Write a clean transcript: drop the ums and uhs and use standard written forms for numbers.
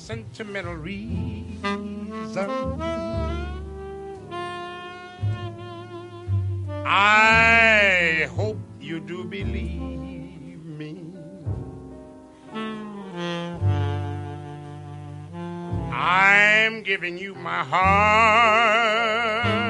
sentimental reason. I hope you do believe me. I'm giving you my heart